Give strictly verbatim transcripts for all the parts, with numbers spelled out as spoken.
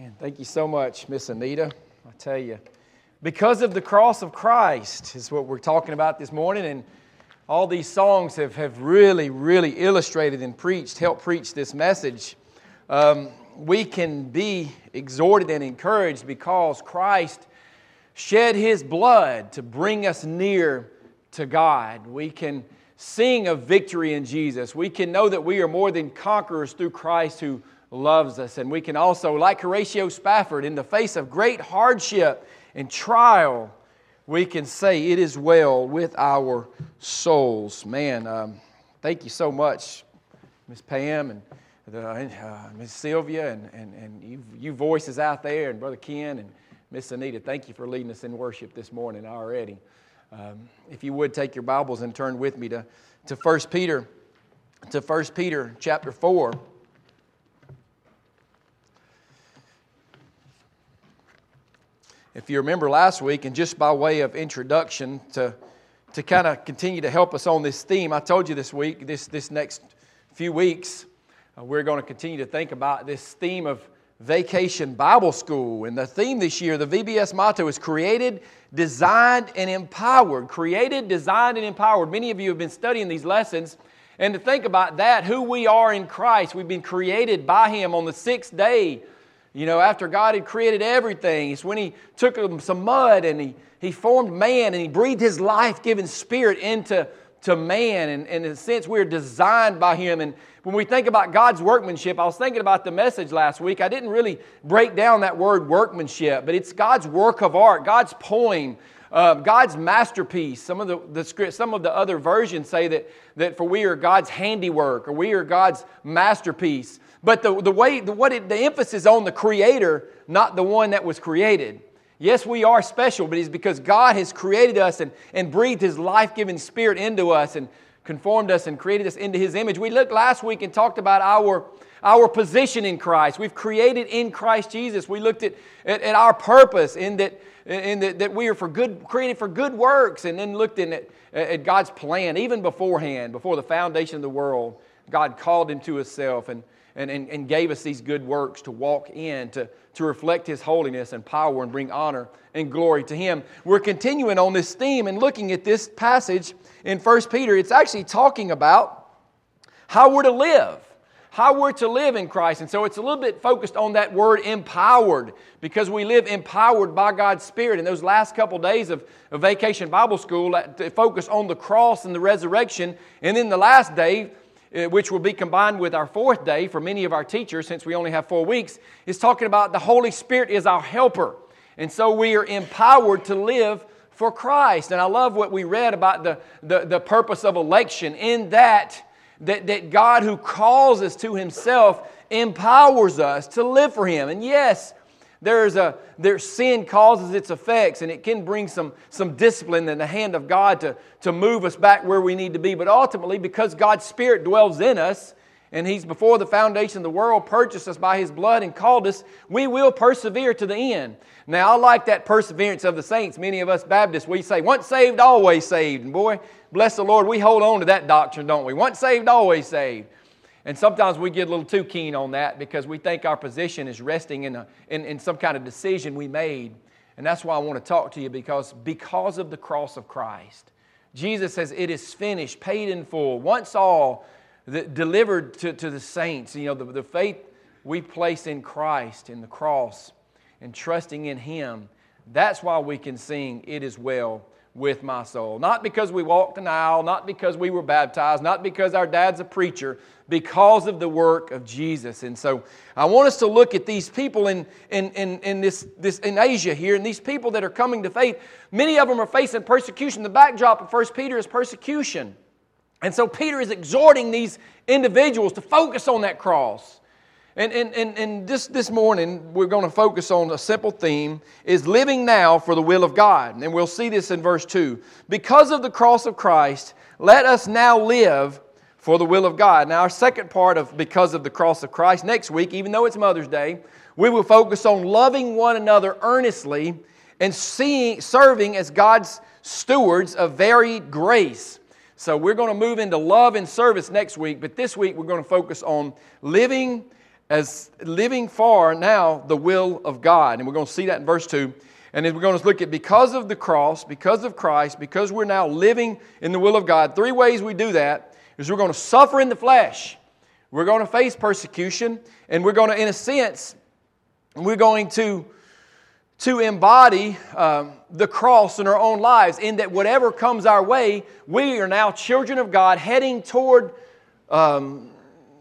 Man, thank you so much, Miss Anita. I tell you, because of the cross of Christ is what we're talking about this morning, and all these songs have, have really, really illustrated and preached, helped preach this message. Um, we can be exhorted and encouraged because Christ shed His blood to bring us near to God. We can sing of victory in Jesus. We can know that we are more than conquerors through Christ who loves us. And we can also, like Horatio Spafford, in the face of great hardship and trial, we can say it is well with our souls. Man, um, thank you so much, Miss Pam and the, uh, Miss Sylvia and, and, and you, you voices out there, and Brother Ken and Miss Anita. Thank you for leading us in worship this morning already. Um, if you would take your Bibles and turn with me to, to First Peter, to First Peter chapter four. If you remember last week, and just by way of introduction to, to kind of continue to help us on this theme, I told you this week, this, this next few weeks, uh, we're going to continue to think about this theme of Vacation Bible School. And the theme this year, the V B S motto is created, designed, and empowered. Created, designed, and empowered. Many of you have been studying these lessons. And to think about that, who we are in Christ, we've been created by Him on the sixth day. You know, after God had created everything, it's when He took some mud and He, he formed man and He breathed His life-giving Spirit into to man. And, and in a sense, we're designed by Him. And when we think about God's workmanship, I was thinking about the message last week. I didn't really break down that word workmanship, but it's God's work of art, God's poem, uh, God's masterpiece. Some of the, the script, some of the other versions say that, that for we are God's handiwork, or we are God's masterpiece. But the, the way, the, what it, the emphasis on the Creator, not the one that was created. Yes, we are special, but it's because God has created us and, and breathed His life-giving Spirit into us and conformed us and created us into His image. We looked last week and talked about our, our position in Christ. We've created in Christ Jesus. We looked at, at, at our purpose in that, in that, that we are for good, created for good works, and then looked in at, at God's plan, even beforehand, before the foundation of the world. God called Him to Himself and And, and, and gave us these good works to walk in, to, to reflect His holiness and power and bring honor and glory to Him. We're continuing on this theme and looking at this passage in First Peter. It's actually talking about how we're to live, how we're to live in Christ. And so it's a little bit focused on that word empowered, because we live empowered by God's Spirit. In those last couple days of, of Vacation Bible School, to focus on the cross and the resurrection. And then the last day, which will be combined with our fourth day for many of our teachers, since we only have four weeks, is talking about the Holy Spirit is our helper. And so we are empowered to live for Christ. And I love what we read about the, the, the purpose of election, in that, that, that God who calls us to Himself empowers us to live for Him. And yes, There's a there's sin causes its effects, and it can bring some, some discipline in the hand of God to, to move us back where we need to be. But ultimately, because God's Spirit dwells in us, and He's before the foundation of the world purchased us by His blood and called us, we will persevere to the end. Now, I like that perseverance of the saints. Many of us Baptists, we say, once saved, always saved. And boy, bless the Lord, we hold on to that doctrine, don't we? Once saved, always saved. And sometimes we get a little too keen on that because we think our position is resting in, a, in, in some kind of decision we made. And that's why I want to talk to you, because because of the cross of Christ, Jesus says it is finished, paid in full, once all, the, delivered to, to the saints. You know, the, the faith we place in Christ, in the cross, and trusting in Him, that's why we can sing, "It is well with my soul." Not because we walked an aisle, not because we were baptized, not because our dad's a preacher, because of the work of Jesus. And so I want us to look at these people in, in, in, in, this, this, in Asia here, and these people that are coming to faith. Many of them are facing persecution. The backdrop of First Peter is persecution. And so Peter is exhorting these individuals to focus on that cross. And, and, and, and this, this morning, we're going to focus on a simple theme, is living now for the will of God. And we'll see this in verse two. Because of the cross of Christ, let us now live for the will of God. Now, our second part of because of the cross of Christ, next week, even though it's Mother's Day, we will focus on loving one another earnestly and seeing, serving as God's stewards of varied grace. So we're going to move into love and service next week, but this week we're going to focus on living as living for now the will of God. And we're going to see that in verse two. And then we're going to look at because of the cross, because of Christ, because we're now living in the will of God. Three ways we do that is we're going to suffer in the flesh. We're going to face persecution. And we're going to, in a sense, we're going to, to embody um, the cross in our own lives, in that whatever comes our way, we are now children of God heading toward um,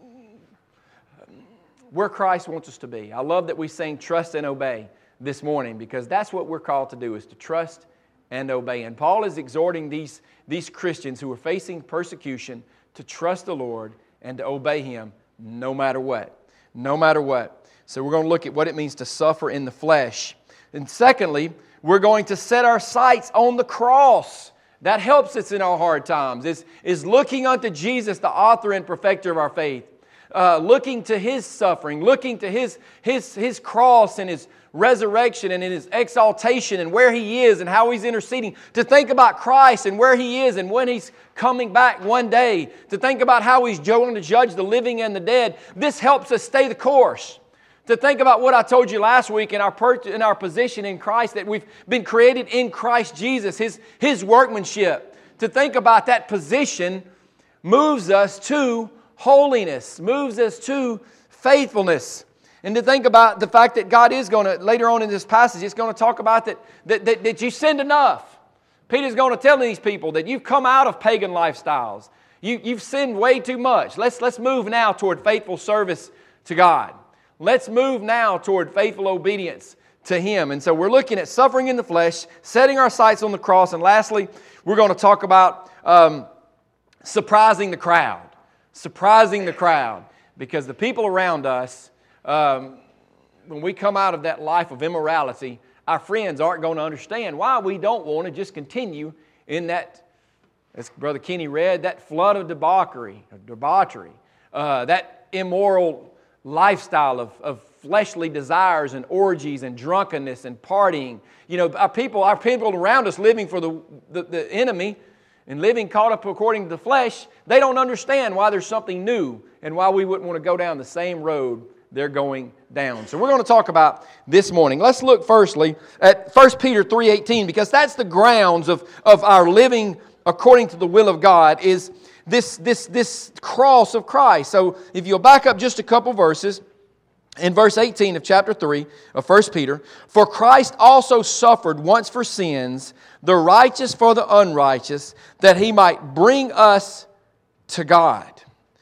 where Christ wants us to be. I love that we sing Trust and Obey this morning, because that's what we're called to do, is to trust and obey. And Paul is exhorting these, these Christians who are facing persecution to trust the Lord and to obey Him no matter what. No matter what. So we're going to look at what it means to suffer in the flesh. And secondly, we're going to set our sights on the cross. That helps us in our hard times, is, is looking unto Jesus, the author and perfecter of our faith. Uh, looking to His suffering, looking to His, His, His cross and His resurrection and in His exaltation and where He is and how He's interceding. To think about Christ and where He is and when He's coming back one day. To think about how He's going to judge the living and the dead. This helps us stay the course. To think about what I told you last week in our, per- in our position in Christ, that we've been created in Christ Jesus, His, His workmanship. To think about that position moves us to holiness, moves us to faithfulness. And to think about the fact that God is going to, later on in this passage, it's going to talk about that, that, that, that you sinned enough. Peter's going to tell these people that you've come out of pagan lifestyles. You, you've sinned way too much. Let's, let's move now toward faithful service to God. Let's move now toward faithful obedience to Him. And so we're looking at suffering in the flesh, setting our sights on the cross, and lastly, we're going to talk about um, surprising the crowd. Surprising the crowd, because the people around us, um, when we come out of that life of immorality, our friends aren't going to understand why we don't want to just continue in that, as Brother Kenny read, that flood of debauchery, of debauchery, uh, that immoral lifestyle of, of fleshly desires and orgies and drunkenness and partying. You know, our people, our people around us living for the, the, the enemy, and living caught up according to the flesh, they don't understand why there's something new and why we wouldn't want to go down the same road they're going down. So we're going to talk about this morning. Let's look firstly at First Peter three eighteen, because that's the grounds of, of our living according to the will of God, is this, this, this cross of Christ. So if you'll back up just a couple verses, in verse eighteen of chapter three of First Peter, for Christ also suffered once for sins, the righteous for the unrighteous, that He might bring us to God.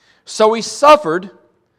So He suffered,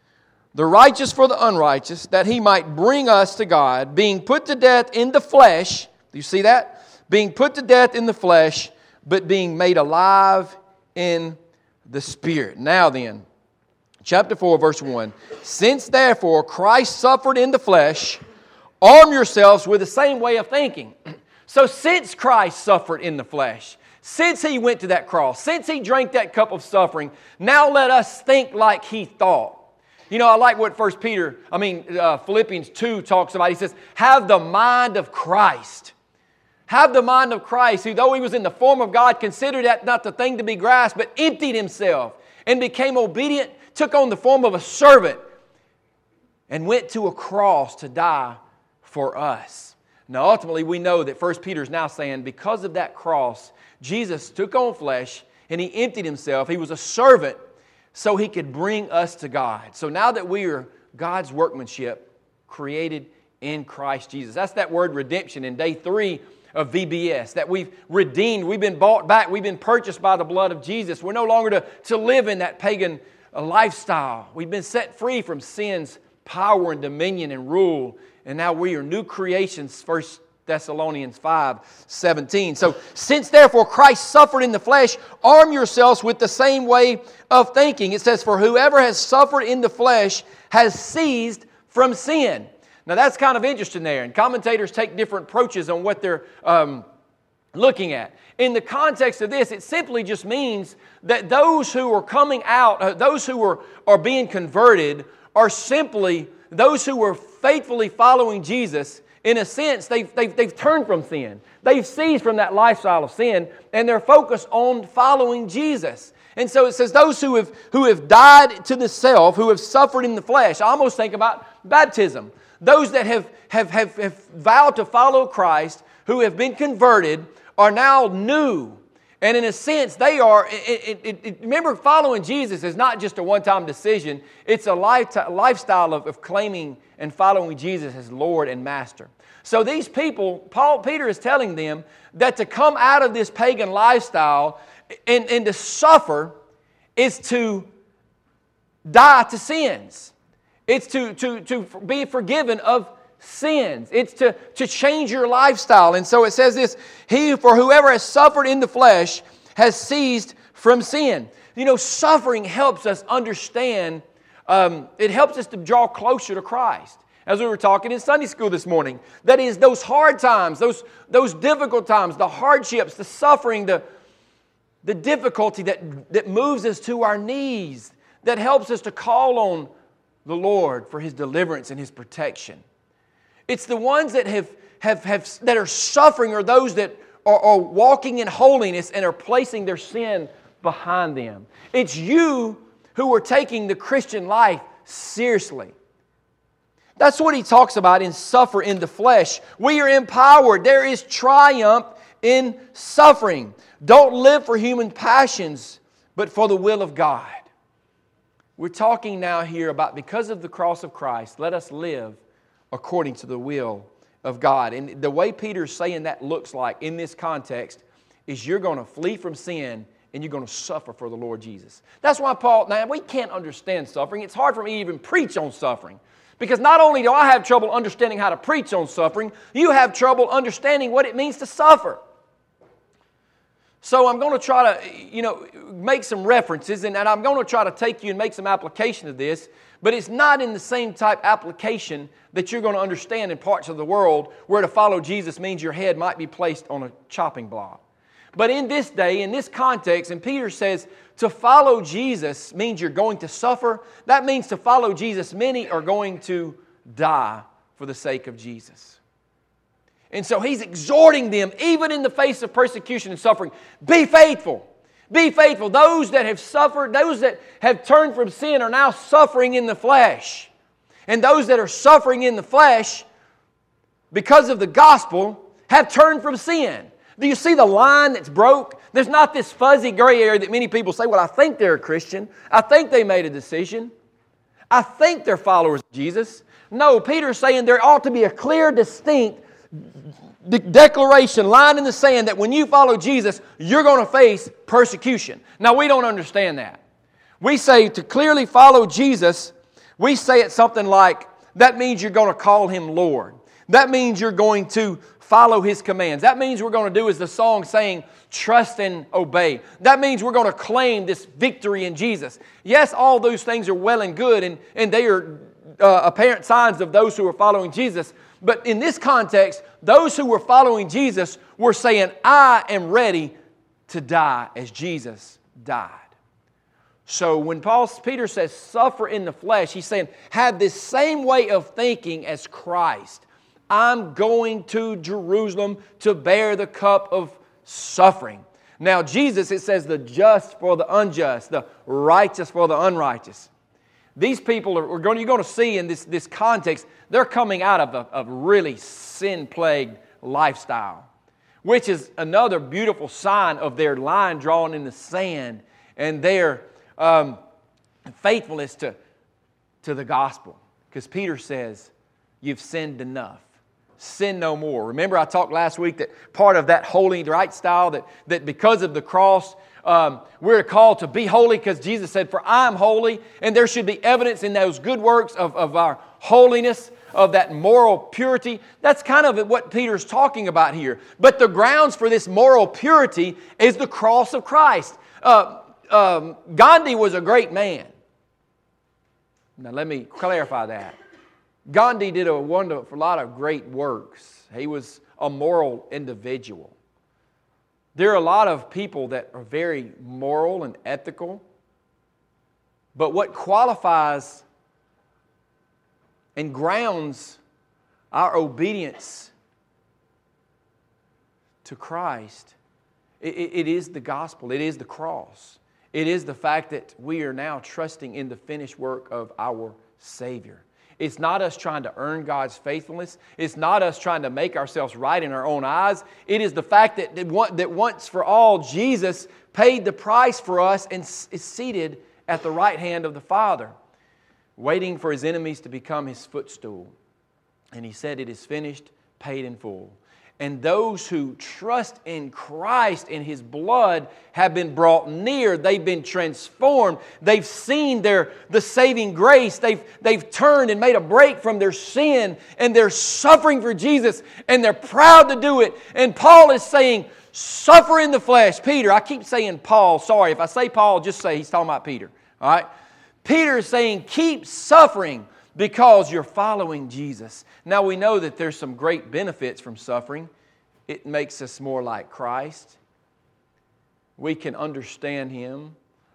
the righteous for the unrighteous, that He might bring us to God, being put to death in the flesh. Do you see that? Being put to death in the flesh, but being made alive in the Spirit. Now then, chapter four, verse one. Since therefore Christ suffered in the flesh, arm yourselves with the same way of thinking. So since Christ suffered in the flesh, since He went to that cross, since He drank that cup of suffering, now let us think like He thought. You know, I like what First Peter, I mean, uh, Philippians two talks about. He says, have the mind of Christ. Have the mind of Christ, who though He was in the form of God, considered that not the thing to be grasped, but emptied Himself and became obedient, took on the form of a servant, and went to a cross to die for us. Now, ultimately, we know that First Peter is now saying, because of that cross, Jesus took on flesh and He emptied Himself. He was a servant so He could bring us to God. So now that we are God's workmanship, created in Christ Jesus. That's that word redemption in day three of V B S, that we've redeemed, we've been bought back, we've been purchased by the blood of Jesus. We're no longer to, to live in that pagan lifestyle. We've been set free from sin's power and dominion and rule. And now we are new creations, First Thessalonians five seventeen. So, since therefore Christ suffered in the flesh, arm yourselves with the same way of thinking. It says, for whoever has suffered in the flesh has ceased from sin. Now that's kind of interesting there. And commentators take different approaches on what they're um, looking at. In the context of this, it simply just means that those who are coming out, uh, those who are, are being converted, are simply those who were faithfully following Jesus. In a sense, they've, they've, they've turned from sin. They've ceased from that lifestyle of sin, and they're focused on following Jesus. And so it says those who have, who have died to the self, who have suffered in the flesh. I almost think about baptism. Those that have, have, have, have vowed to follow Christ, who have been converted, are now new. And in a sense, they are, it, it, it, remember, following Jesus is not just a one-time decision. It's a lifestyle of, of claiming and following Jesus as Lord and Master. So these people, Paul, Peter is telling them that to come out of this pagan lifestyle and, and to suffer is to die to sins. It's to, to, to be forgiven of sins. It's to, to change your lifestyle. And so it says this, He, for whoever has suffered in the flesh has ceased from sin. You know, suffering helps us understand, um, it helps us to draw closer to Christ. As we were talking in Sunday school this morning, that is, those hard times, those, those difficult times, the hardships, the suffering, the, the difficulty that, that moves us to our knees, that helps us to call on the Lord for His deliverance and His protection. It's the ones that have, have, have that are suffering, or those that are, are walking in holiness and are placing their sin behind them. It's you who are taking the Christian life seriously. That's what he talks about in suffer in the flesh. We are empowered. There is triumph in suffering. Don't live for human passions, but for the will of God. We're talking now here about, because of the cross of Christ, let us live according to the will of God. And the way Peter's saying that looks like in this context is you're going to flee from sin and you're going to suffer for the Lord Jesus. That's why Paul, now we can't understand suffering. It's hard for me to even preach on suffering. Because not only do I have trouble understanding how to preach on suffering, you have trouble understanding what it means to suffer. So I'm going to try to, you know, make some references, and, and I'm going to try to take you and make some application of this, but it's not in the same type application that you're going to understand in parts of the world where to follow Jesus means your head might be placed on a chopping block. But in this day, in this context, and Peter says to follow Jesus means you're going to suffer. That means to follow Jesus, many are going to die for the sake of Jesus. And so he's exhorting them, even in the face of persecution and suffering, be faithful. Be faithful. Those that have suffered, those that have turned from sin are now suffering in the flesh. And those that are suffering in the flesh, because of the gospel, have turned from sin. Do you see the line that's broke? There's not this fuzzy gray area that many people say, well, I think they're a Christian. I think they made a decision. I think they're followers of Jesus. No, Peter's saying there ought to be a clear, distinct declaration, line in the sand, that when you follow Jesus, you're going to face persecution. Now, we don't understand that. We say to clearly follow Jesus, we say it something like, that means you're going to call Him Lord. That means you're going to follow His commands. That means we're going to do as the song saying, trust and obey. That means we're going to claim this victory in Jesus. Yes, all those things are well and good, and, and they are uh, apparent signs of those who are following Jesus. But in this context, those who were following Jesus were saying, I am ready to die as Jesus died. So when Paul, Peter says suffer in the flesh, he's saying have this same way of thinking as Christ. I'm going to Jerusalem to bear the cup of suffering. Now Jesus, it says the just for the unjust, the righteous for the unrighteous. These people are, are going, you're going to see in this, this context, they're coming out of a, a really sin-plagued lifestyle, which is another beautiful sign of their line drawn in the sand and their um, faithfulness to, to the gospel. Because Peter says, you've sinned enough. Sin no more. Remember I talked last week that part of that holy lifestyle, that, that because of the cross, Um, we're called to be holy because Jesus said, for I am holy, and there should be evidence in those good works of, of our holiness, of that moral purity. That's kind of what Peter's talking about here. But the grounds for this moral purity is the cross of Christ. Uh, um, Gandhi was a great man. Now let me clarify that. Gandhi did a wonderful, a lot of great works. He was a moral individual. There are a lot of people that are very moral and ethical, but what qualifies and grounds our obedience to Christ, it, it is the gospel, it is the cross. It is the fact that we are now trusting in the finished work of our Savior. It's not us trying to earn God's faithfulness. It's not us trying to make ourselves right in our own eyes. It is the fact that, that once for all, Jesus paid the price for us and is seated at the right hand of the Father, waiting for His enemies to become His footstool. And He said, it is finished, paid in full. And those who trust in Christ, in His blood, have been brought near. They've been transformed. They've seen their, the saving grace. They've, they've turned and made a break from their sin. And they're suffering for Jesus. And they're proud to do it. And Paul is saying, suffer in the flesh. Peter, I keep saying Paul. Sorry, if I say Paul, just say he's talking about Peter. All right? Peter is saying, keep suffering because you're following Jesus. Now we know that there's some great benefits from suffering. It makes us more like Christ. We can understand Him.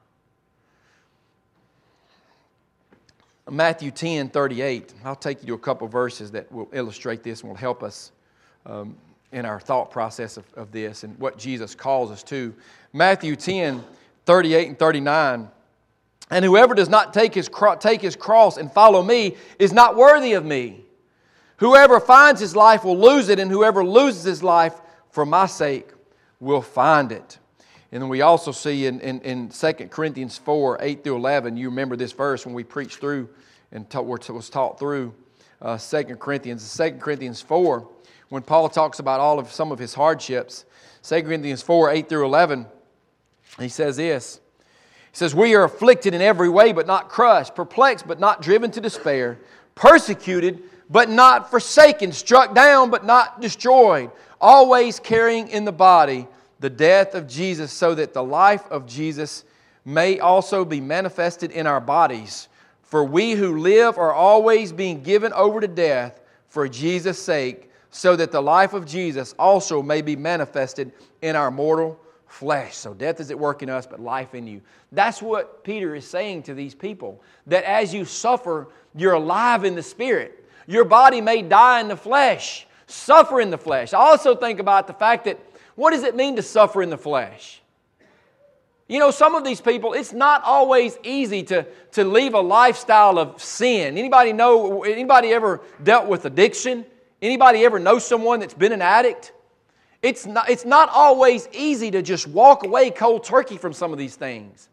Matthew ten thirty-eight. I'll take you to a couple verses that will illustrate this and will help us um, in our thought process of, of this and what Jesus calls us to. Matthew ten thirty-eight and thirty-nine. And whoever does not take his, cro- take his cross and follow me is not worthy of me. Whoever finds his life will lose it, and whoever loses his life for my sake will find it. And then we also see in, in, in Second Corinthians four, eight through eleven, you remember this verse when we preached through and taught, was taught through uh, Second Corinthians. Second Corinthians four, when Paul talks about all of some of his hardships, Second Corinthians four, eight through eleven, he says this. He says, we are afflicted in every way, but not crushed, perplexed, but not driven to despair, persecuted, but not forsaken, struck down, but not destroyed, always carrying in the body the death of Jesus, so that the life of Jesus may also be manifested in our bodies. For we who live are always being given over to death for Jesus' sake, so that the life of Jesus also may be manifested in our mortal flesh. So death is at work in us, but life in you. That's what Peter is saying to these people. That as you suffer, you're alive in the Spirit. Your body may die in the flesh, suffer in the flesh. I also think about the fact that, what does it mean to suffer in the flesh? You know, some of these people, it's not always easy to, to leave a lifestyle of sin. Anybody know, anybody ever dealt with addiction? Anybody ever know someone that's been an addict? It's not, it's not always easy to just walk away cold turkey from some of these things.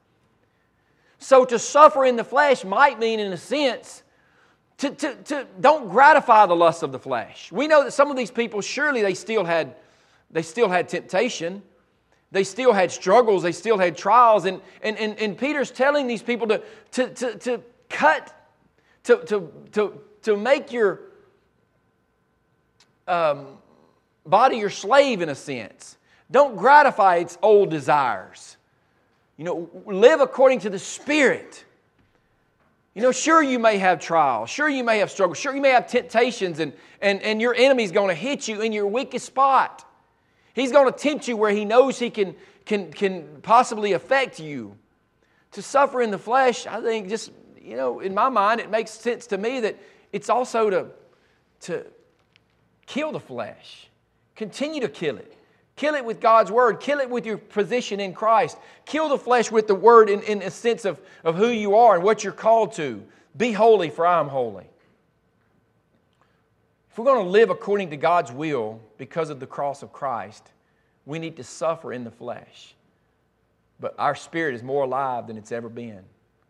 So to suffer in the flesh might mean, in a sense, to, to, to don't gratify the lust of the flesh. We know that some of these people, surely they still had, they still had temptation. They still had struggles. They still had trials. And, and, and, and Peter's telling these people to, to, to, to cut, to, to, to, to make your um, body your slave in a sense. Don't gratify its old desires. You know, live according to the Spirit. You know, sure you may have trials. Sure you may have struggles. Sure you may have temptations, and, and, and your enemy's going to hit you in your weakest spot. He's going to tempt you where he knows he can, can, can possibly affect you. To suffer in the flesh, I think just, you know, in my mind, it makes sense to me that it's also to, to kill the flesh. Continue to kill it. Kill it with God's Word. Kill it with your position in Christ. Kill the flesh with the Word in, in a sense of, of who you are and what you're called to. Be holy, for I am holy. If we're going to live according to God's will because of the cross of Christ, we need to suffer in the flesh. But our spirit is more alive than it's ever been.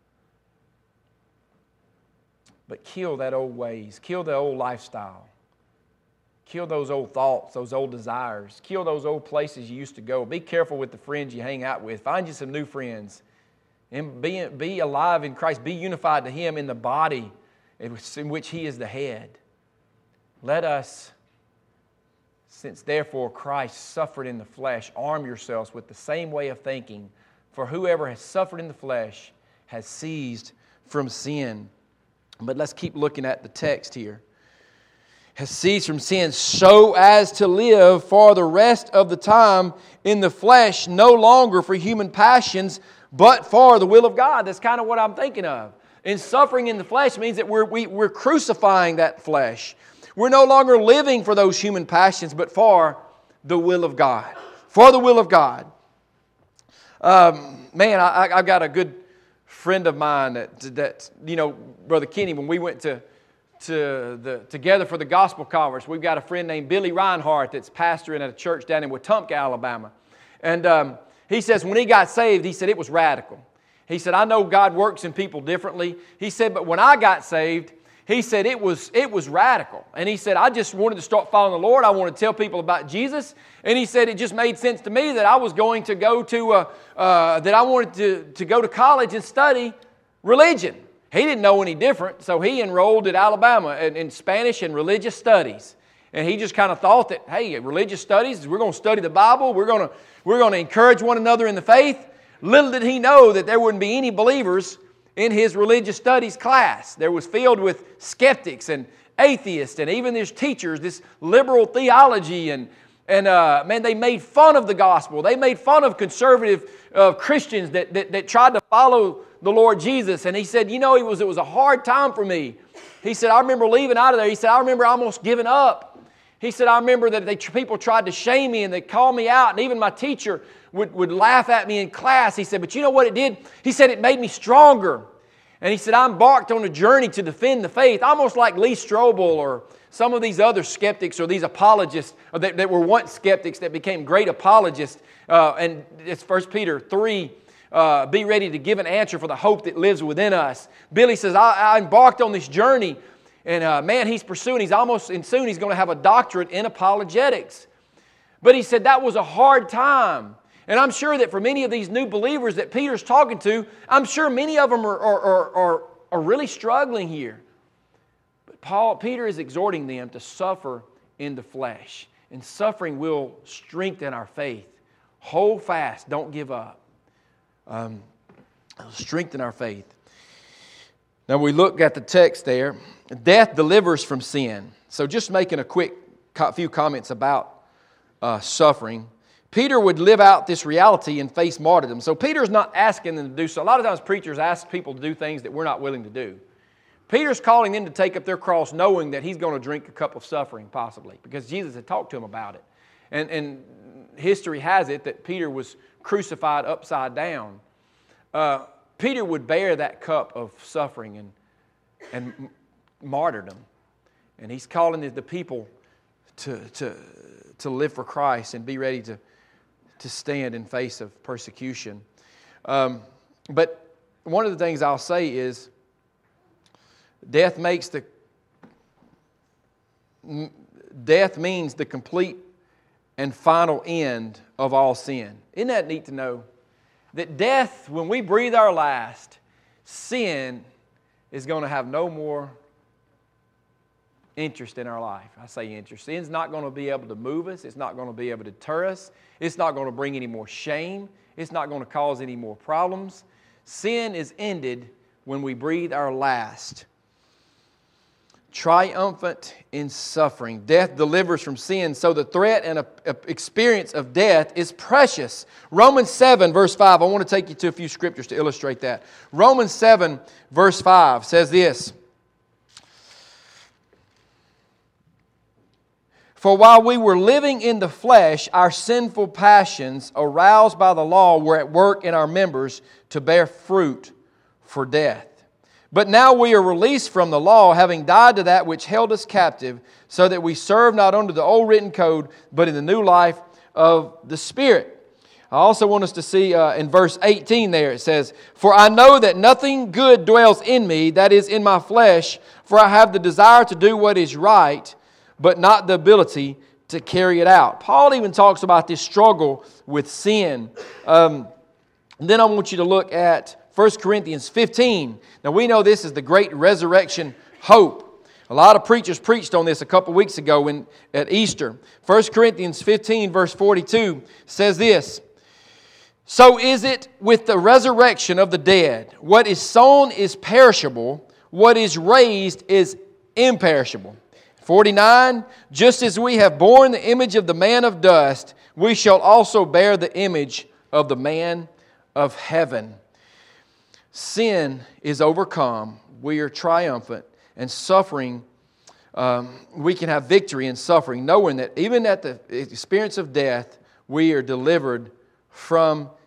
But kill that old ways. Kill the old lifestyle. Kill those old thoughts, those old desires. Kill those old places you used to go. Be careful with the friends you hang out with. Find you some new friends. And be, be alive in Christ. Be unified to Him in the body in which He is the head. Let us, since therefore Christ suffered in the flesh, arm yourselves with the same way of thinking. For whoever has suffered in the flesh has ceased from sin. But let's keep looking at the text here. Has ceased from sin so as to live for the rest of the time in the flesh, no longer for human passions, but for the will of God. That's kind of what I'm thinking of. And suffering in the flesh means that we're, we, we're crucifying that flesh. We're no longer living for those human passions, but for the will of God. For the will of God. Um, man, I, I've got a good friend of mine that, that, you know, Brother Kenny, when we went to, to the Together for the Gospel Conference, we've got a friend named Billy Reinhardt that's pastoring at a church down in Wetumpka, Alabama. And um, he says when he got saved, he said it was radical. He said, I know God works in people differently. He said, but when I got saved, he said it was it was radical. And he said, I just wanted to start following the Lord. I wanted to tell people about Jesus. And he said it just made sense to me that I was going to go to, uh, uh, that I wanted to, to go to college and study religion. He didn't know any different, so he enrolled at Alabama in, in Spanish and religious studies. And he just kind of thought that, hey, religious studies, we're going to study the Bible. We're going to, we're going to encourage one another in the faith. Little did he know that there wouldn't be any believers in his religious studies class. There was filled with skeptics and atheists, and even his teachers, this liberal theology, and and uh, man, they made fun of the gospel. They made fun of conservative uh, Christians that, that that tried to follow the Lord Jesus. And he said, you know, it was it was a hard time for me. He said, I remember leaving out of there. He said, I remember almost giving up. He said, I remember that they, people tried to shame me and they called me out, and even my teacher would, would laugh at me in class. He said, but you know what it did? He said, it made me stronger. And he said, I embarked on a journey to defend the faith, almost like Lee Strobel or some of these other skeptics or these apologists that, that were once skeptics that became great apologists. Uh, and it's First Peter three, uh, be ready to give an answer for the hope that lives within us. Billy says, I, I embarked on this journey, and uh, man, he's pursuing, he's almost, and soon he's going to have a doctorate in apologetics. But he said that was a hard time. And I'm sure that for many of these new believers that Peter's talking to, I'm sure many of them are, are, are, are, are really struggling here. But Paul, Peter is exhorting them to suffer in the flesh. And suffering will strengthen our faith. Hold fast, don't give up. Um, it'll strengthen our faith. Now we look at the text there. Death delivers from sin. So just making a quick few comments about uh, suffering. Peter would live out this reality and face martyrdom. So Peter's not asking them to do so. A lot of times preachers ask people to do things that we're not willing to do. Peter's calling them to take up their cross knowing that he's going to drink a cup of suffering possibly because Jesus had talked to him about it. And, and history has it that Peter was crucified upside down. Uh, Peter would bear that cup of suffering and, and martyrdom. And he's calling the people to, to, to live for Christ and be ready to to stand in face of persecution. Um, but one of the things I'll say is death makes the death means the complete and final end of all sin. Isn't that neat to know? That death, when we breathe our last, sin is going to have no more interest in our life. I say interest. Sin's not going to be able to move us. It's not going to be able to deter us. It's not going to bring any more shame. It's not going to cause any more problems. Sin is ended when we breathe our last. Triumphant in suffering. Death delivers from sin, so the threat and a, a experience of death is precious. Romans seven, verse five. I want to take you to a few scriptures to illustrate that. Romans seven, verse five says this. For while we were living in the flesh, our sinful passions, aroused by the law, were at work in our members to bear fruit for death. But now we are released from the law, having died to that which held us captive, so that we serve not under the old written code, but in the new life of the Spirit. I also want us to see uh, in verse eighteen there, it says, For I know that nothing good dwells in me, that is in my flesh, for I have the desire to do what is right, but not the ability to carry it out. Paul even talks about this struggle with sin. Um, then I want you to look at First Corinthians fifteen. Now we know this is the great resurrection hope. A lot of preachers preached on this a couple weeks ago when, at Easter. First Corinthians fifteen verse forty-two says this. So is it with the resurrection of the dead. What is sown is perishable. What is raised is imperishable. forty-nine, just as we have borne the image of the man of dust, we shall also bear the image of the man of heaven. Sin is overcome. We are triumphant. And suffering, um, we can have victory in suffering, knowing that even at the experience of death, we are delivered from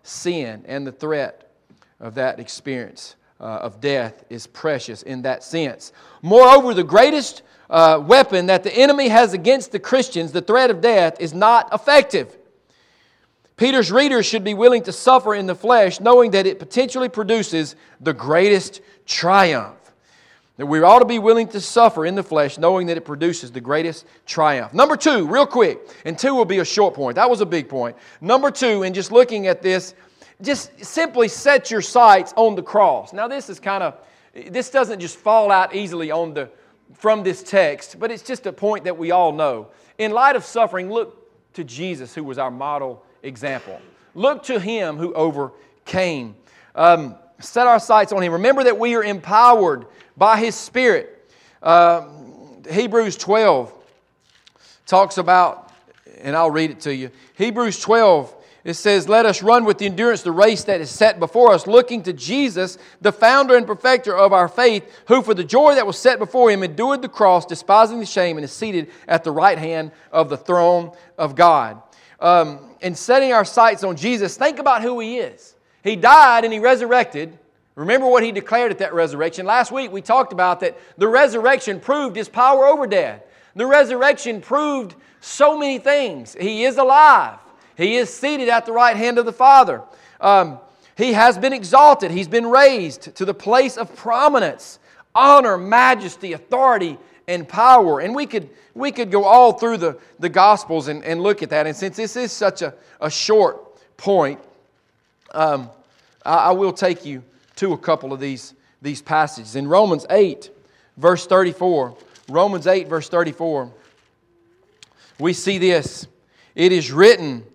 sin, and the threat of that experience uh, of death is precious in that sense. Moreover, the greatest uh, weapon that the enemy has against the Christians, the threat of death, is not effective. Peter's readers should be willing to suffer in the flesh, knowing that it potentially produces the greatest triumph. That we ought to be willing to suffer in the flesh, knowing that it produces the greatest triumph. Number two, real quick, and two will be a short point. That was a big point. Number two, in just looking at this, just simply set your sights on the cross. Now this is kind of, this doesn't just fall out easily on the from this text, but it's just a point that we all know. In light of suffering, look to Jesus, who was our model example. Look to Him who overcame. Um, set our sights on Him. Remember that we are empowered by His Spirit. Uh, Hebrews twelve talks about, and I'll read it to you. Hebrews twelve, it says, "Let us run with endurance the race that is set before us, looking to Jesus, the founder and perfecter of our faith, who for the joy that was set before Him endured the cross, despising the shame, and is seated at the right hand of the throne of God." Um, in setting our sights on Jesus, think about who He is. He died and He resurrected. Remember what He declared at that resurrection. Last week we talked about that the resurrection proved His power over death. The resurrection proved so many things. He is alive. He is seated at the right hand of the Father. Um, he has been exalted. He's been raised to the place of prominence, honor, majesty, authority, and power. And we could we could go all through the, the Gospels and, and look at that. And since this is such a, a short point, um, I, I will take you to a couple of these, these passages. In Romans eight, verse thirty-four, Romans eight, verse thirty-four, we see this. It is written,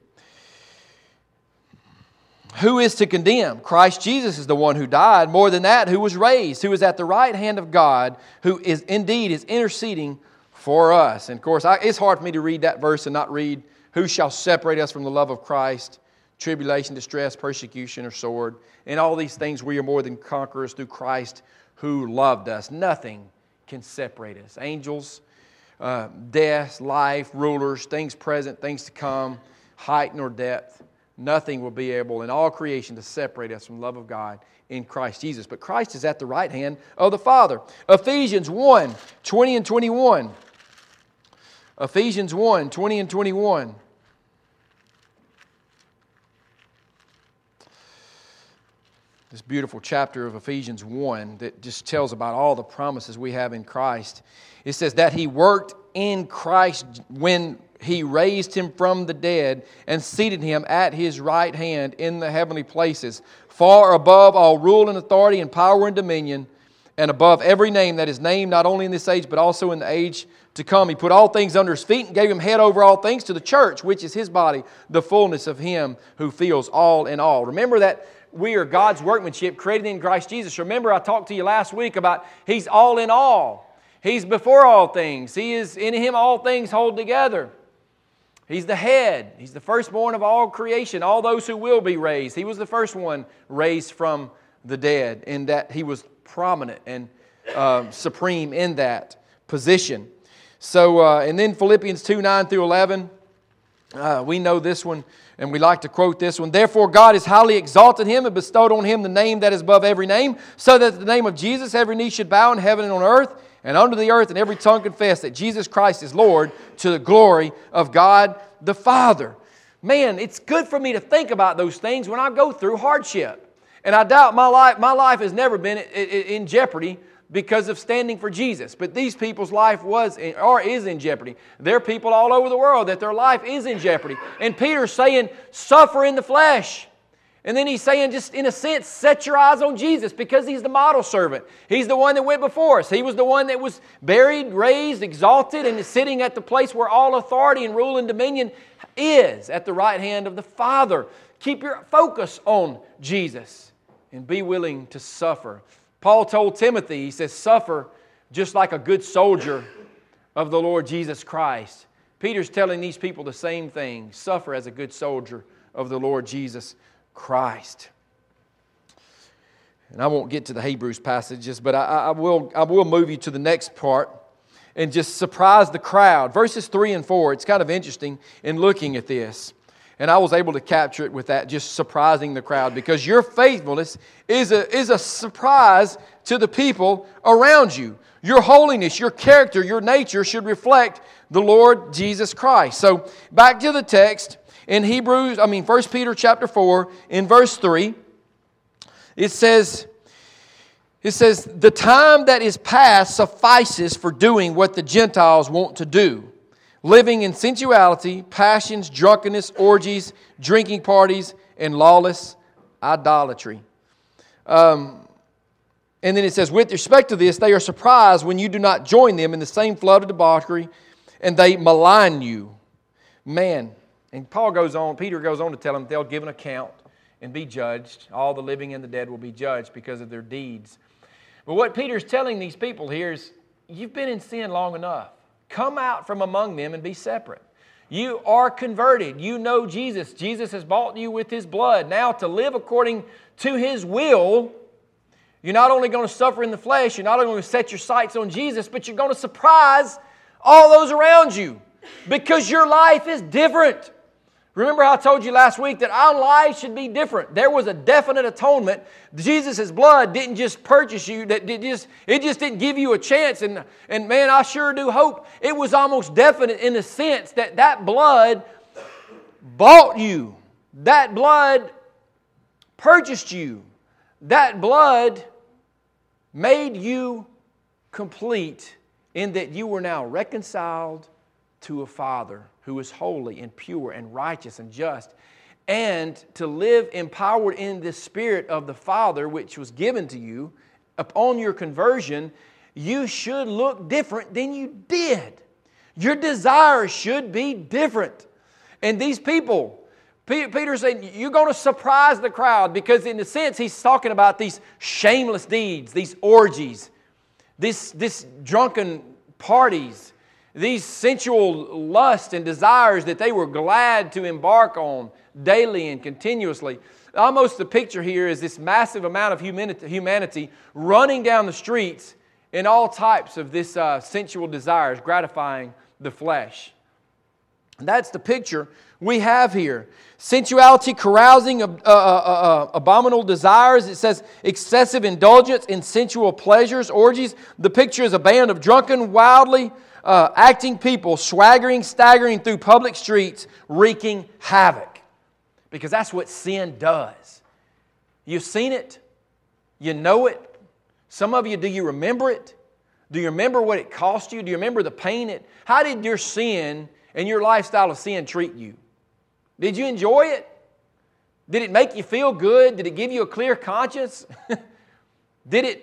"Who is to condemn? Christ Jesus is the one who died. More than that, who was raised, who is at the right hand of God, who is indeed is interceding for us." And of course, I, it's hard for me to read that verse and not read, "Who shall separate us from the love of Christ? Tribulation, distress, persecution, or sword. In all these things we are more than conquerors through Christ who loved us." Nothing can separate us. Angels, uh, death, life, rulers, things present, things to come, height nor depth. Nothing will be able in all creation to separate us from the love of God in Christ Jesus. But Christ is at the right hand of the Father. Ephesians one, twenty and twenty-one. Ephesians one, twenty and twenty-one. This beautiful chapter of Ephesians one that just tells about all the promises we have in Christ. It says that He worked in Christ when He raised Him from the dead and seated Him at His right hand in the heavenly places, far above all rule and authority and power and dominion, and above every name that is named not only in this age but also in the age to come. He put all things under His feet and gave Him head over all things to the church, which is His body, the fullness of Him who fills all in all. Remember that we are God's workmanship created in Christ Jesus. Remember I talked to you last week about He's all in all. He's before all things. He is in Him all things hold together. He's the head. He's the firstborn of all creation, all those who will be raised. He was the first one raised from the dead, in that He was prominent and uh, supreme in that position. So, uh, and then Philippians two, nine through eleven, uh, we know this one, and we like to quote this one. "Therefore God has highly exalted Him and bestowed on Him the name that is above every name, so that at the name of Jesus every knee should bow in heaven and on earth and under the earth, and every tongue confess that Jesus Christ is Lord, to the glory of God the Father." Man, it's good for me to think about those things when I go through hardship. And I doubt my life, my life has never been in jeopardy because of standing for Jesus. But these people's life was in, or is in jeopardy. There are people all over the world that their life is in jeopardy. And Peter's saying, suffer in the flesh. And then he's saying, just in a sense, set your eyes on Jesus, because He's the model servant. He's the one that went before us. He was the one that was buried, raised, exalted, and is sitting at the place where all authority and rule and dominion is, at the right hand of the Father. Keep your focus on Jesus and be willing to suffer. Paul told Timothy, he says, suffer just like a good soldier of the Lord Jesus Christ. Peter's telling these people the same thing. Suffer as a good soldier of the Lord Jesus Christ. And I won't get to the Hebrews passages, but I, I will I will move you to the next part and just surprise the crowd. Verses three and four, it's kind of interesting in looking at this. And I was able to capture it with that, just surprising the crowd, because your faithfulness is a, is a surprise to the people around you. Your holiness, your character, your nature should reflect the Lord Jesus Christ. So back to the text in Hebrews, I mean First Peter chapter four, in verse three, it says, it says, the time that is past suffices for doing what the Gentiles want to do, living in sensuality, passions, drunkenness, orgies, drinking parties, and lawless idolatry. Um, and then it says, with respect to this, they are surprised when you do not join them in the same flood of debauchery, and they malign you. Man. And Paul goes on, Peter goes on to tell them they'll give an account and be judged. All the living and the dead will be judged because of their deeds. But what Peter's telling these people here is, you've been in sin long enough. Come out from among them and be separate. You are converted. You know Jesus. Jesus has bought you with His blood. Now to live according to His will, you're not only going to suffer in the flesh, you're not only going to set your sights on Jesus, but you're going to surprise all those around you because your life is different. Remember how I told you last week that our lives should be different. There was a definite atonement. Jesus' blood didn't just purchase you. That did just, it just didn't give you a chance. And, and man, I sure do hope it was almost definite in the sense that that blood bought you. That blood purchased you. That blood made you complete in that you were now reconciled to a Father who is holy and pure and righteous and just, and to live empowered in the Spirit of the Father which was given to you upon your conversion. You should look different than you did. Your desires should be different. And these people, Peter's saying, you're going to surprise the crowd, because in a sense he's talking about these shameless deeds, these orgies, this, this drunken parties, these sensual lusts and desires that they were glad to embark on daily and continuously. Almost the picture here is this massive amount of humanity running down the streets in all types of this uh, sensual desires, gratifying the flesh. And that's the picture we have here. Sensuality, carousing, uh, uh, uh, abominable desires. It says excessive indulgence in sensual pleasures, orgies. The picture is a band of drunken, wildly Uh, acting people, swaggering, staggering through public streets, wreaking havoc. Because that's what sin does. You've seen it. You know it. Some of you, do you remember it? Do you remember what it cost you? Do you remember the pain it? How did your sin and your lifestyle of sin treat you? Did you enjoy it? Did it make you feel good? Did it give you a clear conscience? Did it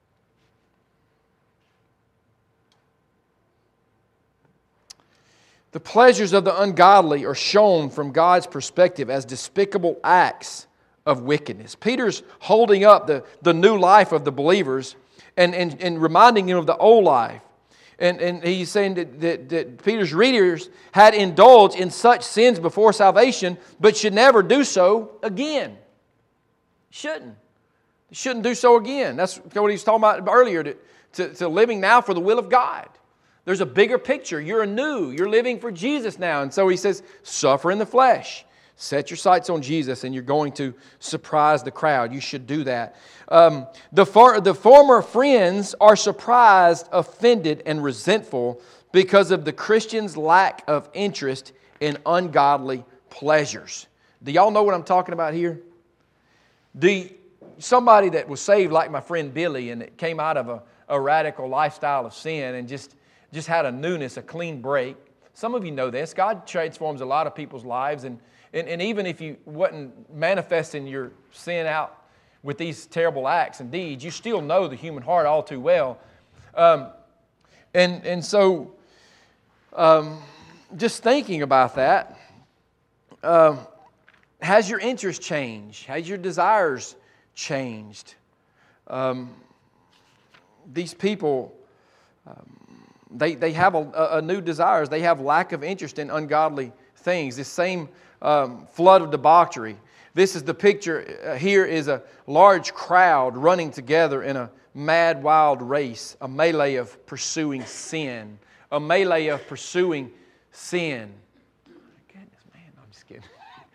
The pleasures of the ungodly are shown from God's perspective as despicable acts of wickedness. Peter's holding up the, the new life of the believers and, and, and reminding them of the old life. And, and he's saying that, that, that Peter's readers had indulged in such sins before salvation, but should never do so again. Shouldn't. Shouldn't do so again. That's what he was talking about earlier, to, to, to living now for the will of God. There's a bigger picture. You're anew. You're living for Jesus now. And so he says, suffer in the flesh. Set your sights on Jesus and you're going to surprise the crowd. You should do that. Um, the, for, the former friends are surprised, offended, and resentful because of the Christian's lack of interest in ungodly pleasures. Do y'all know what I'm talking about here? The, somebody that was saved like my friend Billy and it came out of a, a radical lifestyle of sin and just... just had a newness, a clean break. Some of you know this. God transforms a lot of people's lives. And, and, and even if you wasn't manifesting your sin out with these terrible acts and deeds, you still know the human heart all too well. Um, and, and so um, just thinking about that, uh, has your interest changed? Has your desires changed? Um, these people... Um, They, they have a, a new desires. They have lack of interest in ungodly things. This same um, flood of debauchery. This is the picture. Uh, here is a large crowd running together in a mad, wild race. A melee of pursuing sin. A melee of pursuing sin. Goodness, man, I'm just kidding.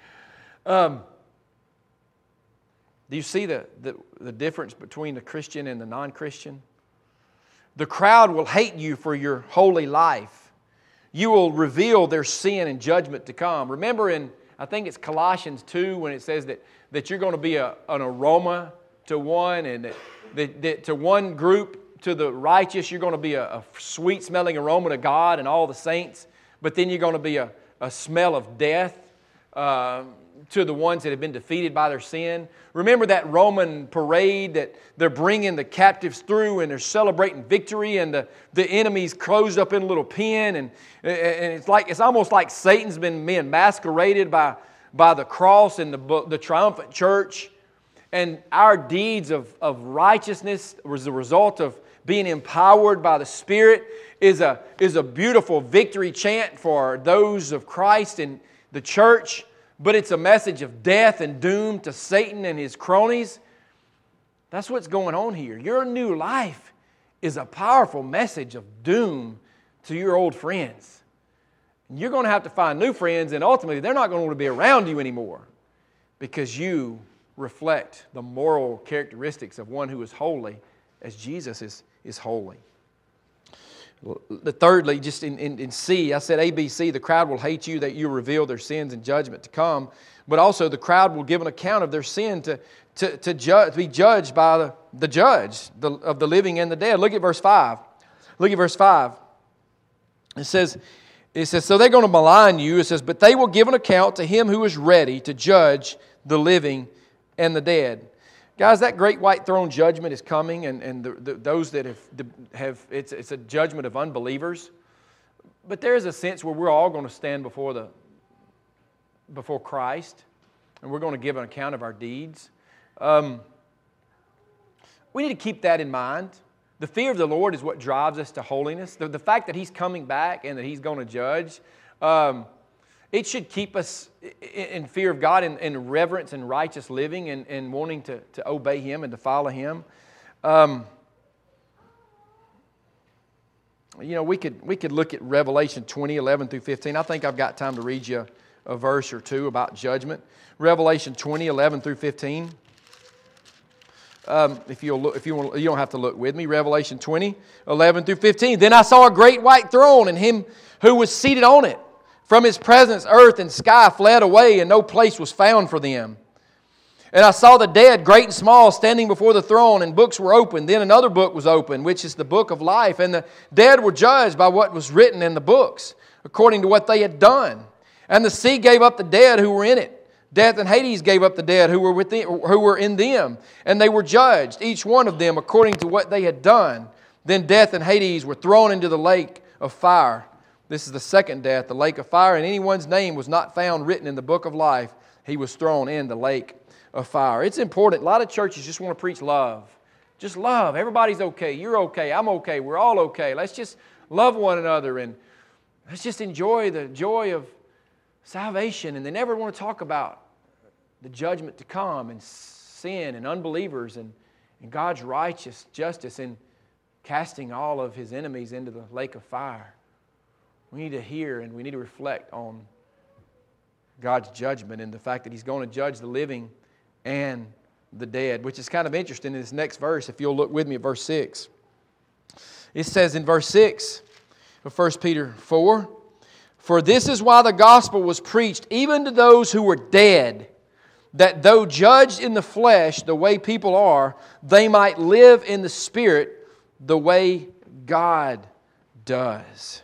Um, do you see the, the, the difference between the Christian and the non-Christian? The crowd will hate you for your holy life. You will reveal their sin and judgment to come. Remember in, I think it's Colossians two, when it says that, that you're going to be a, an aroma to one, and that, that, that to one group, to the righteous, you're going to be a, a sweet-smelling aroma to God and all the saints. But then you're going to be a, a smell of death uh, to the ones that have been defeated by their sin. Remember that Roman parade that they're bringing the captives through and they're celebrating victory, and the, the enemy's closed up in a little pen, and, and it's like it's almost like Satan's been being masqueraded by, by the cross and the, the triumphant church. And our deeds of, of righteousness was the result of being empowered by the Spirit is a, is a beautiful victory chant for those of Christ and the church. But it's a message of death and doom to Satan and his cronies. That's what's going on here. Your new life is a powerful message of doom to your old friends. You're going to have to find new friends, and ultimately they're not going to want to be around you anymore because you reflect the moral characteristics of one who is holy as Jesus is, is holy. The thirdly, just in, in, in C, I said A, B, C, the crowd will hate you that you reveal their sins and judgment to come. But also the crowd will give an account of their sin to, to, to, ju- to be judged by the, the judge the, of the living and the dead. Look at verse five. Look at verse five. It says, it says, so they're going to malign you. It says, but they will give an account to him who is ready to judge the living and the dead. Guys, that great white throne judgment is coming, and, and the, the, those that have, have it's, it's a judgment of unbelievers. But there is a sense where we're all going to stand before, the, before Christ, and we're going to give an account of our deeds. Um, we need to keep that in mind. The fear of the Lord is what drives us to holiness. The, the fact that He's coming back and that He's going to judge, um, it should keep us in fear of God, in, in reverence and righteous living, and, and wanting to, to obey Him and to follow Him. Um, you know, we could we could look at Revelation twenty, eleven through fifteen. I think I've got time to read you a, a verse or two about judgment. Revelation twenty, eleven through fifteen. Um, if you'll look, if you want, you don't have to look with me. Revelation twenty, eleven through fifteen. Then I saw a great white throne, and Him who was seated on it. From His presence, earth and sky fled away, and no place was found for them. And I saw the dead, great and small, standing before the throne, and books were opened. Then another book was opened, which is the book of life. And the dead were judged by what was written in the books, according to what they had done. And the sea gave up the dead who were in it. Death and Hades gave up the dead who were within, who were in them. And they were judged, each one of them, according to what they had done. Then death and Hades were thrown into the lake of fire. This is the second death, the lake of fire, and anyone's name was not found written in the book of life. He was thrown in the lake of fire. It's important. A lot of churches just want to preach love. Just love. Everybody's okay. You're okay. I'm okay. We're all okay. Let's just love one another, and let's just enjoy the joy of salvation. And they never want to talk about the judgment to come, and sin, and unbelievers, and, and God's righteous justice, and casting all of His enemies into the lake of fire. We need to hear and we need to reflect on God's judgment and the fact that He's going to judge the living and the dead, which is kind of interesting in this next verse. If you'll look with me at verse six. It says in verse six of First Peter four, for this is why the gospel was preached even to those who were dead, that though judged in the flesh the way people are, they might live in the Spirit the way God does.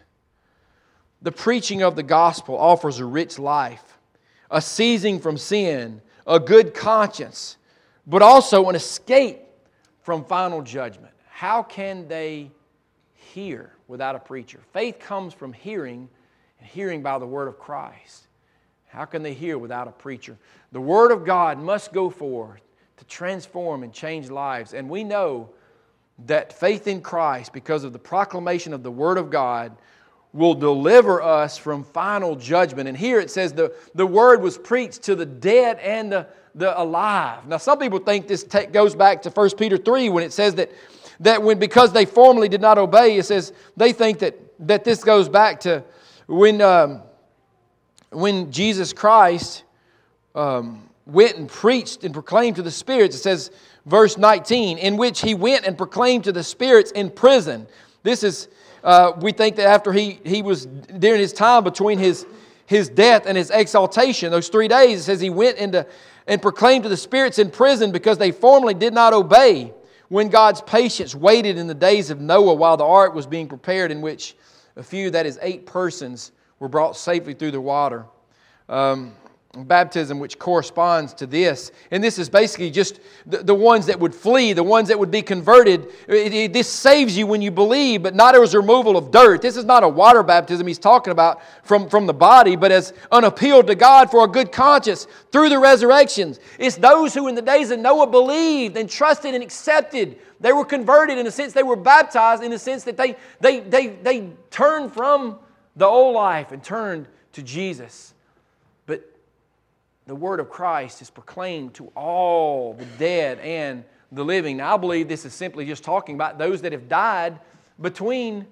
The preaching of the gospel offers a rich life, a ceasing from sin, a good conscience, but also an escape from final judgment. How can they hear without a preacher? Faith comes from hearing, and hearing by the word of Christ. How can they hear without a preacher? The word of God must go forth to transform and change lives. And we know that faith in Christ, because of the proclamation of the word of God, will deliver us from final judgment. And here it says the, the word was preached to the dead and the, the alive. Now some people think this te- goes back to First Peter three when it says that, that when because they formerly did not obey, it says they think that, that this goes back to when, um, when Jesus Christ um, went and preached and proclaimed to the spirits. It says, verse nineteen, in which he went and proclaimed to the spirits in prison. This is, uh, we think that after he, he was, during his time between his, his death and his exaltation, those three days, it says he went into and proclaimed to the spirits in prison because they formerly did not obey when God's patience waited in the days of Noah while the ark was being prepared, in which a few, that is eight persons, were brought safely through the water. Um, baptism, which corresponds to this. And this is basically just the, the ones that would flee, the ones that would be converted. It, it, this saves you when you believe, but not as a removal of dirt. This is not a water baptism he's talking about from, from the body, but as an appeal to God for a good conscience through the resurrections. It's those who in the days of Noah believed and trusted and accepted. They were converted in a sense. They were baptized in a sense that they, they, they, they turned from the old life and turned to Jesus. The word of Christ is proclaimed to all the dead and the living. Now, I believe this is simply just talking about those that have died between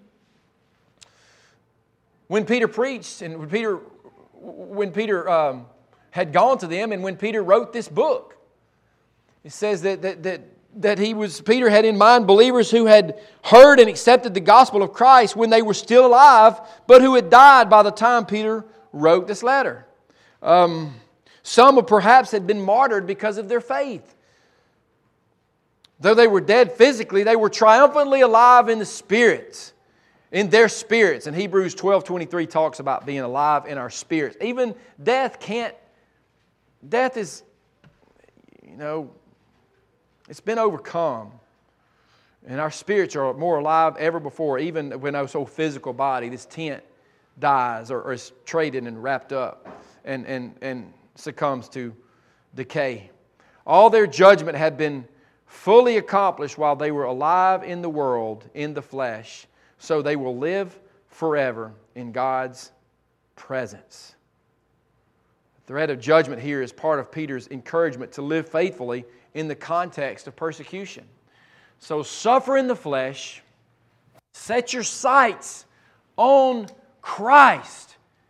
when Peter preached and when Peter, when Peter um, had gone to them and when Peter wrote this book. It says that, that, that, that he was, Peter had in mind believers who had heard and accepted the gospel of Christ when they were still alive, but who had died by the time Peter wrote this letter. Um... Some perhaps had been martyred because of their faith. Though they were dead physically, they were triumphantly alive in the spirits, in their spirits. And Hebrews twelve twenty-three talks about being alive in our spirits. Even death can't, death is, you know, it's been overcome. And our spirits are more alive ever before, even when our so physical body, this tent dies or, or is traded and wrapped up. And, and, and, succumbs to decay. All their judgment had been fully accomplished while they were alive in the world, in the flesh. So they will live forever in God's presence. The threat of judgment here is part of Peter's encouragement to live faithfully in the context of persecution. So suffer in the flesh, set your sights on Christ,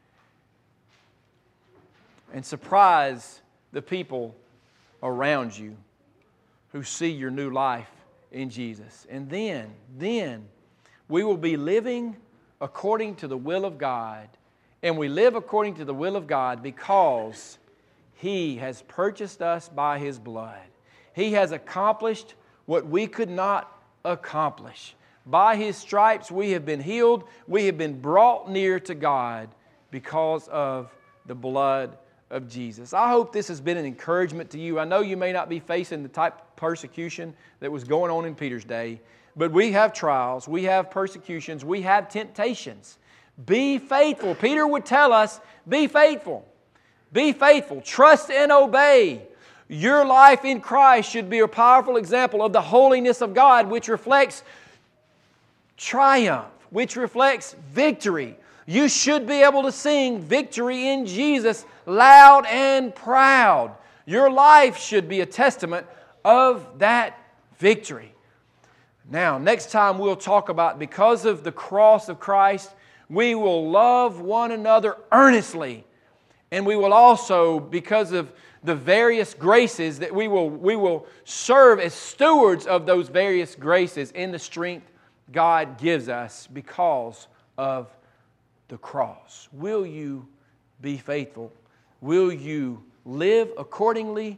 and surprise the people around you who see your new life in Jesus. And then, then we will be living according to the will of God. And we live according to the will of God because He has purchased us by His blood. He has accomplished what we could not accomplish. By His stripes we have been healed. We have been brought near to God because of the blood of Jesus. I hope this has been an encouragement to you. I know you may not be facing the type of persecution that was going on in Peter's day, but we have trials, we have persecutions, we have temptations. Be faithful. Peter would tell us, be faithful. Be faithful. Trust and obey. Your life in Christ should be a powerful example of the holiness of God, which reflects triumph, which reflects victory. You should be able to sing victory in Jesus loud and proud. Your life should be a testament of that victory. Now, next time we'll talk about, because of the cross of Christ, we will love one another earnestly. And we will also, because of the various graces, that we will, we will serve as stewards of those various graces in the strength God gives us because of the cross. Will you be faithful? Will you live accordingly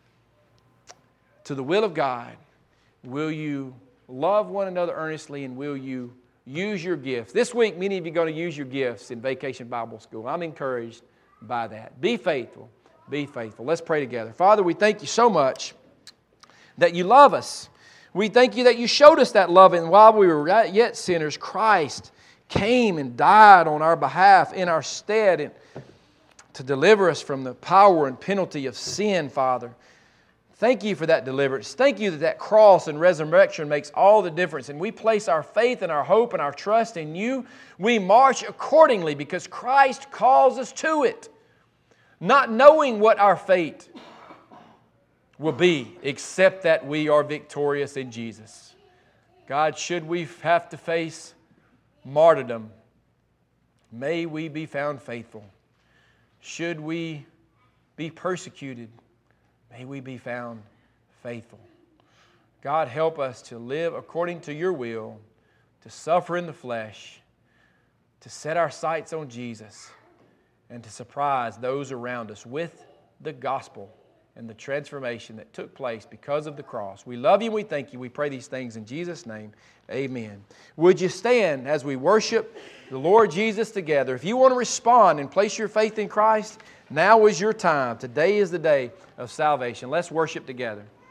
to the will of God? Will you love one another earnestly, and will you use your gifts? This week, many of you are going to use your gifts in Vacation Bible School. I'm encouraged by that. Be faithful. Be faithful. Let's pray together. Father, we thank you so much that you love us. We thank you that you showed us that love, and while we were yet sinners, Christ came and died on our behalf in our stead and to deliver us from the power and penalty of sin, Father. Thank you for that deliverance. Thank you that that cross and resurrection makes all the difference. And we place our faith and our hope and our trust in you. We march accordingly because Christ calls us to it, not knowing what our fate will be, except that we are victorious in Jesus. God, should we have to face martyrdom, may we be found faithful. Should we be be persecuted, may we be found faithful. God, help us to live according to your will, to suffer in the flesh, to set our sights on Jesus, and to surprise those around us with the gospel and the transformation that took place because of the cross. We love you and we thank you. We pray these things in Jesus' name. Amen. Would you stand as we worship the Lord Jesus together? If you want to respond and place your faith in Christ, now is your time. Today is the day of salvation. Let's worship together.